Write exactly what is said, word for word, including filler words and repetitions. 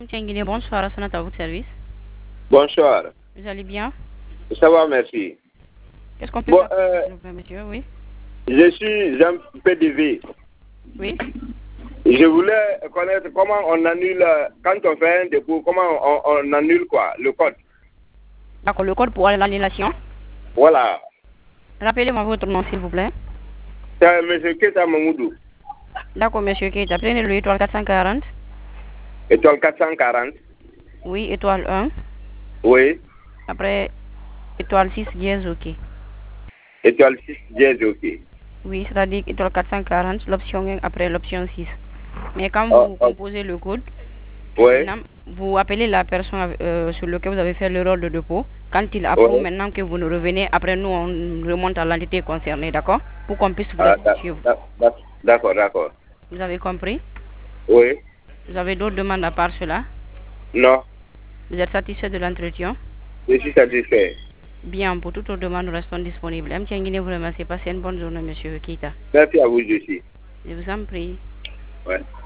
Tiens, bonsoir, à votre service. Bonsoir. Vous allez bien? Ça va, merci. Qu'est-ce qu'on peut bon, faire euh, pour vous, monsieur? Oui. Je suis un P D V. Oui. Je voulais connaître comment on annule, quand on fait un dépôt, comment on, on annule quoi, le code. D'accord, le code pour l'annulation. Voilà. Rappelez-moi votre nom, s'il vous plaît. C'est M. Keta Mamoudou. D'accord, monsieur Keita. Prenez le étoile quatre cent quarante. Étoile quatre cent quarante. Oui, étoile un. Oui. Après, étoile six, dièse, ok. Étoile six, dièse, ok. Oui, c'est-à-dire étoile quatre cent quarante, l'option un après l'option six. Mais quand Oh, vous oh. composez le code, Oui. maintenant, vous appelez la personne euh, sur laquelle vous avez fait l'erreur de dépôt. Quand il approuve, Oui. maintenant que vous nous revenez, après nous, on remonte à l'entité concernée, d'accord? Pour qu'on puisse vous Ah, laisser da- suivre. da- da- D'accord, d'accord. Vous avez compris? Oui. Vous avez d'autres demandes à part cela? Non. Vous êtes satisfait de l'entretien? Je suis satisfait. Bien, pour toutes vos demandes, nous restons disponibles. M. Tianguine vous remercie. Passez une bonne journée, monsieur Keita. Merci à vous, je suis. Je vous en prie. Ouais.